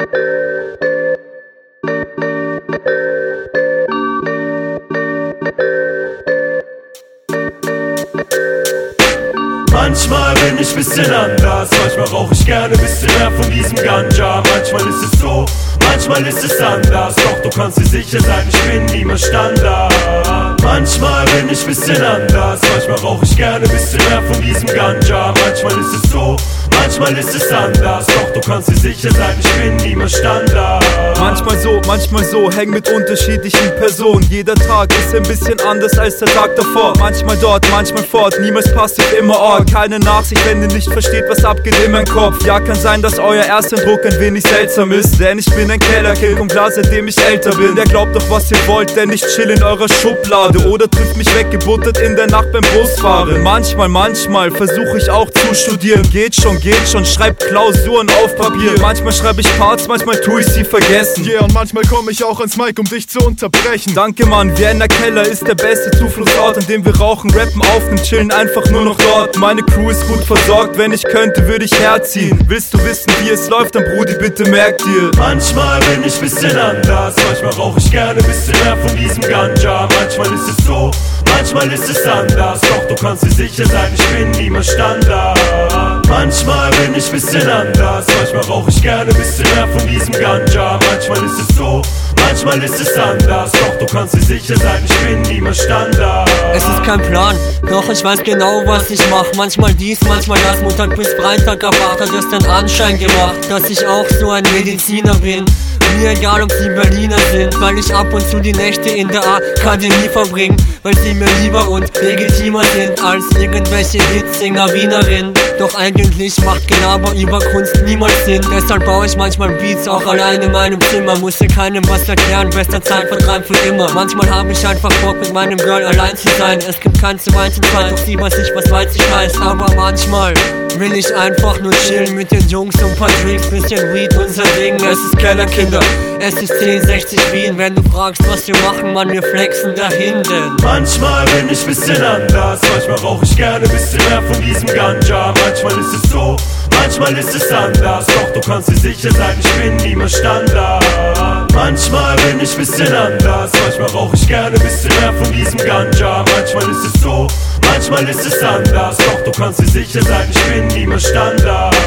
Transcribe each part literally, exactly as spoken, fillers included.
Manchmal bin ich bisschen anders, manchmal rauch ich gerne bisschen mehr von diesem Ganja. Manchmal ist es so, manchmal ist es anders, doch du kannst dir sicher sein, ich bin niemals Standard. Manchmal bin ich bisschen anders, manchmal rauch ich gerne bisschen mehr von diesem Ganja. Manchmal ist es so, manchmal ist es anders, doch du kannst dir sicher sein, ich bin niemals Standard. Manchmal so, manchmal so, häng mit unterschiedlichen Personen. Jeder Tag ist ein bisschen anders als der Tag davor. Manchmal dort, manchmal fort, niemals passiv, immer Ort. Keine Nachsicht, wenn ihr nicht versteht, was abgeht in meinem Kopf. Ja, kann sein, dass euer Ersteindruck ein wenig seltsam ist, denn ich bin ein Kellerkind und klar, seitdem ich älter bin. Der glaubt doch, was ihr wollt, denn ich chill in eurer Schublade oder trifft mich weggebuttert in der Nacht beim Busfahren. Manchmal, manchmal versuche ich auch zu studieren. Geht schon, geht schon, schreib Klausuren auf Papier. Manchmal schreibe ich Parts, manchmal tue ich sie vergessen. Yeah, und manchmal komme ich auch ans Mic, um dich zu unterbrechen. Danke, Mann, Vienna Keller ist der beste Zufluchtsort, an dem wir rauchen, rappen, aufnehmen, chillen einfach nur noch dort. Meine Crew ist gut versorgt, wenn ich könnte, würde ich herziehen. Willst du wissen, wie es läuft, dann Brudi, bitte merk dir. Manchmal bin ich bisschen anders, manchmal rauch ich gerne bisschen mehr von diesem Ganja. Manchmal ist es so, manchmal ist es anders, doch du kannst dir sicher sein, ich bin niemals Standard. Manchmal bin ich bisschen anders, manchmal rauch ich gerne bisschen mehr von diesem Ganja. Manchmal ist es so, manchmal ist es anders, doch du kannst dir sicher sein, ich bin niemals Standard. Es ist kein Plan, doch ich weiß genau, was ich mach. Manchmal dies, manchmal das, Montag bis Freitag ab acht hat es den Anschein gemacht, dass ich auch so ein Mediziner bin. Mir egal, ob sie Berliner sind, weil ich ab und zu die Nächte in der Akademie verbringe, weil sie mir lieber und legitimer sind als irgendwelche Hitsänger-Wienerinnen. Doch eigentlich macht Gelaber über Kunst niemals Sinn. Deshalb baue ich manchmal Beats auch allein in meinem Zimmer. Muss dir keinem was erklären, bester Zeitvertreib für immer. Manchmal habe ich einfach Bock, mit meinem Girl allein zu sein. Es gibt kein zu weit und Zeit, doch sie weiß nicht, was weiß ich heißt. Aber manchmal will ich einfach nur chillen mit den Jungs und paar Drinks, bisschen Weed, unser Ding. Es ist Kellerkinder, es ist zehn sechzig Wien. Wenn du fragst, was wir machen, man, wir flexen dahin, denn manchmal bin ich bisschen anders, manchmal rauch ich gerne bisschen mehr von diesem Ganja. Manchmal ist es so, manchmal ist es anders, doch du kannst dir sicher sein, ich bin niemals Standard. Manchmal bin ich bisschen anders, manchmal rauch ich gerne bisschen mehr von diesem Ganja. Manchmal ist es so, manchmal ist es anders, doch du kannst dir sicher sein, ich bin niemals Standard.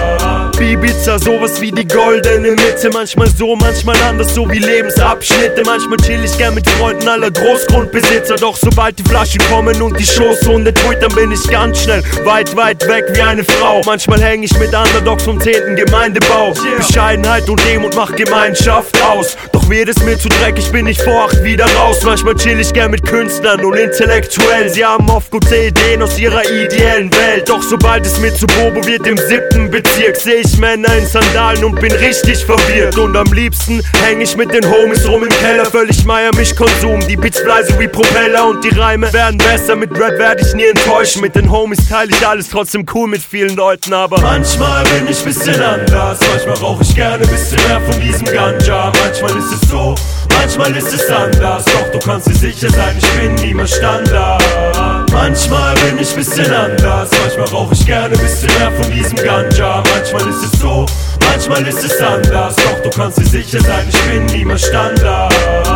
Ibiza, sowas wie die goldene Mitte. Manchmal so, manchmal anders, so wie Lebensabschnitte. Manchmal chill ich gern mit Freunden aller Großgrundbesitzer. Doch sobald die Flaschen kommen und die Schoßhunde tut, dann bin ich ganz schnell weit, weit weg wie eine Frau. Manchmal häng ich mit Underdogs vom zehnten Gemeindebau. Bescheidenheit und Demut macht Gemeinschaft aus. Doch wird es mir zu dreckig, bin ich vor acht wieder raus. Manchmal chill ich gern mit Künstlern und intellektuell. Sie haben oft gute Ideen aus ihrer ideellen Welt. Doch sobald es mir zu Bobo wird im siebten Bezirk, seh ich Männer in Sandalen und bin richtig verwirrt. Und am liebsten häng ich mit den Homies rum im Keller. Völlig Meier-Misch-Konsum, die Beats fly so wie Propeller. Und die Reime werden besser, mit Rap werd ich nie enttäuschen. Mit den Homies teile ich alles, trotzdem cool mit vielen Leuten, aber manchmal bin ich bisschen anders, manchmal rauch ich gerne bisschen mehr von diesem Ganja. Manchmal ist es so, manchmal ist es anders, doch du kannst dir sicher sein, ich bin niemals Standard. Manchmal bin ich bisschen anders, manchmal rauch ich gerne bisschen mehr von diesem Ganja. Manchmal ist es so, manchmal ist es anders, doch du kannst dir sicher sein, ich bin niemals Standard.